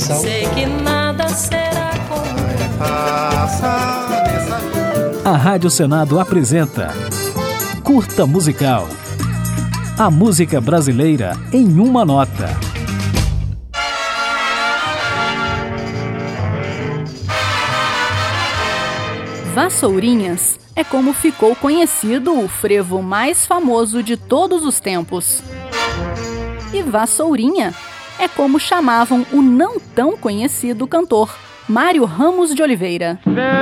Missal. Sei que nada será como A Rádio Senado apresenta Curta Musical. A música brasileira em uma nota. Vassourinhas é como ficou conhecido o frevo mais famoso de todos os tempos. E Vassourinha é como chamavam o não tão conhecido cantor Mário Ramos de Oliveira.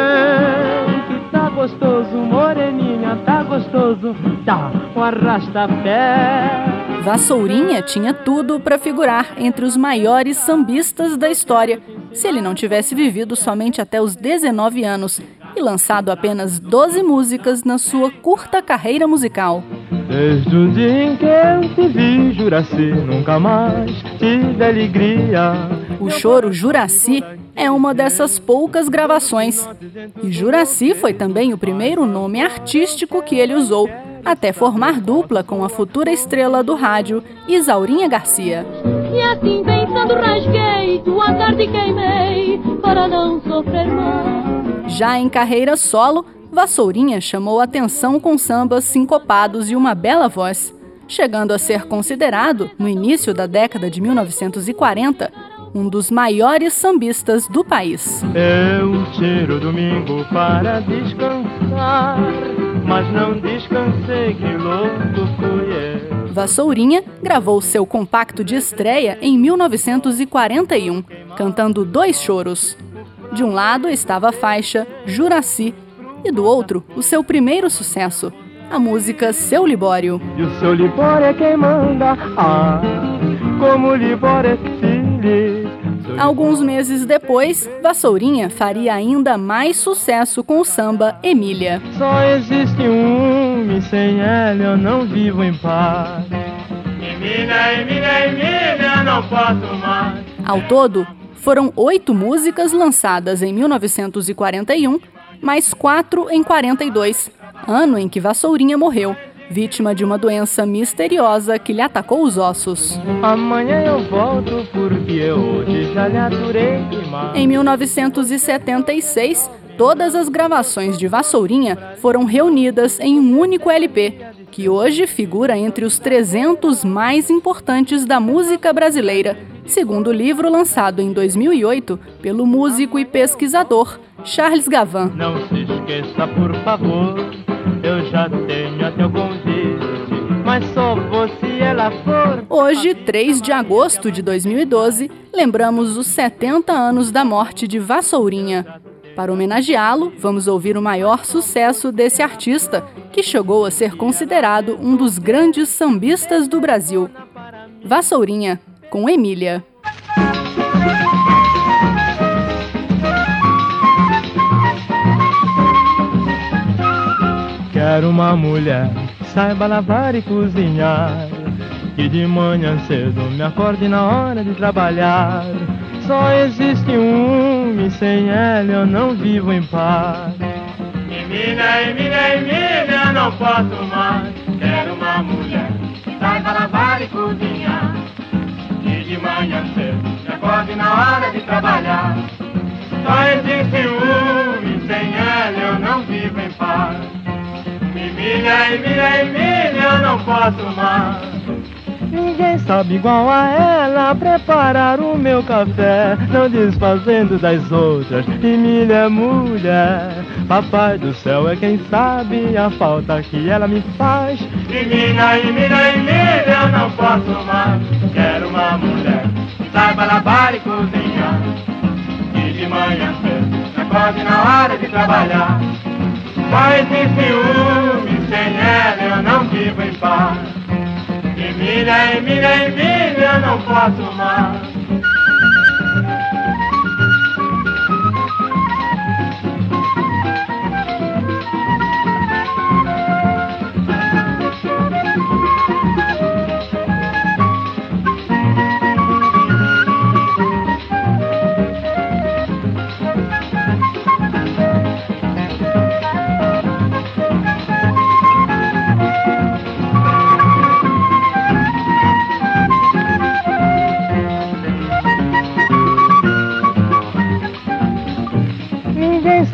Vem que tá gostoso, moreninha, tá gostoso, tá um arrasta-pé. Vassourinha tinha tudo para figurar entre os maiores sambistas da história, se ele não tivesse vivido somente até os 19 anos e lançado apenas 12 músicas na sua curta carreira musical. Desde o dia em que eu te vi, Juraci, nunca mais tive alegria. O choro Juraci é uma dessas poucas gravações. E Juraci foi também o primeiro nome artístico que ele usou, até formar dupla com a futura estrela do rádio, Isaurinha Garcia. E assim pensando rasguei, tua tarde queimei, para não sofrer mais. Já em carreira solo, Vassourinha chamou atenção com sambas sincopados e uma bela voz, chegando a ser considerado, no início da década de 1940, um dos maiores sambistas do país. Eu tiro domingo para descansar, mas não descansei, que louco fui eu. Vassourinha gravou seu compacto de estreia em 1941, cantando 2 choros. De um lado estava a faixa Juraci e do outro o seu primeiro sucesso, a música Seu Libório. E o seu Libório é quem manda, como o Libório é feliz. Alguns meses depois, Vassourinha faria ainda mais sucesso com o samba Emília. Só existe um, e sem ela eu não vivo em paz. Emília, Emília, Emília, não posso mais. Ao todo, foram 8 músicas lançadas em 1941, mais 4 em 42, ano em que Vassourinha morreu, vítima de uma doença misteriosa que lhe atacou os ossos. Amanhã eu volto porque hoje já lhe aturei demais. Em 1976, todas as gravações de Vassourinha foram reunidas em um único LP, que hoje figura entre os 300 mais importantes da música brasileira, segundo o livro lançado em 2008 pelo músico e pesquisador Charles Gavan. Não se esqueça, por favor, eu já tenho até o convite, mas só vou se ela for. Hoje, 3 de agosto de 2012, lembramos os 70 anos da morte de Vassourinha. Para homenageá-lo, vamos ouvir o maior sucesso desse artista, que chegou a ser considerado um dos grandes sambistas do Brasil. Vassourinha, com Emília. Quero uma mulher que saiba lavar e cozinhar, que de manhã cedo me acorde na hora de trabalhar. Só existe um, e sem ela eu não vivo em paz. Emília, Emília, Emília, não posso mais. Quero uma mulher que saiba lavar e cozinhar, que de manhã cedo me acorde na hora de trabalhar. Só existe um, e sem ela eu não vivo em paz. Emília, Emília, Emília, eu não posso mais. Ninguém sabe igual a ela preparar o meu café, não desfazendo das outras. Emília é mulher, papai do céu é quem sabe a falta que ela me faz. Emília, Emília, Emília, eu não posso mais. Quero uma mulher que saiba lavar e cozinhar, que de manhã cedo acorde na hora de trabalhar. Só existe um, e sem ela eu não vivo em paz. Emília, Emília, Emília, eu não posso mais.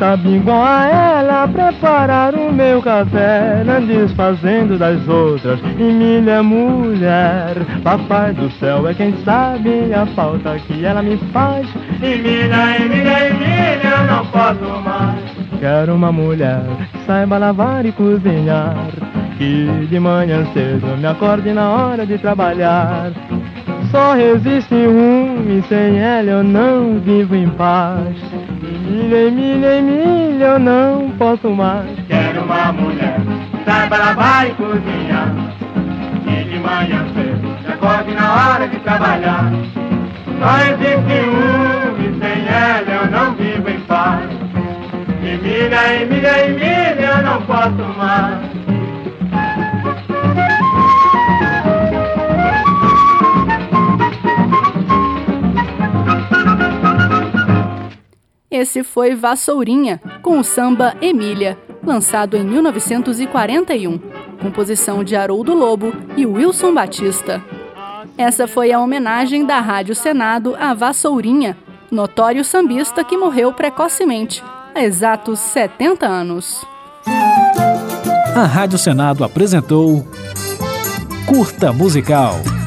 sabe igual a ela preparar o meu café, não desfazendo das outras. Emília, mulher, papai do céu é quem sabe a falta que ela me faz. Emília, Emília, Emília, eu não posso mais. Quero uma mulher que saiba lavar e cozinhar, que de manhã cedo me acorde na hora de trabalhar. Só resiste um e sem ela eu não vivo em paz. Emília, Emília, Emília, eu não posso mais. Quero uma mulher que saiba lavar e cozinhar, que de manhã cedo me acorde na hora de trabalhar. Só existe um e sem ela eu não vivo em paz. Emília, Emília, Emília, eu não posso mais. Esse foi Vassourinha, com o samba Emília, lançado em 1941, composição de Haroldo Lobo e Wilson Batista. Essa foi a homenagem da Rádio Senado a Vassourinha, notório sambista que morreu precocemente, há exatos 70 anos. A Rádio Senado apresentou Curta Musical.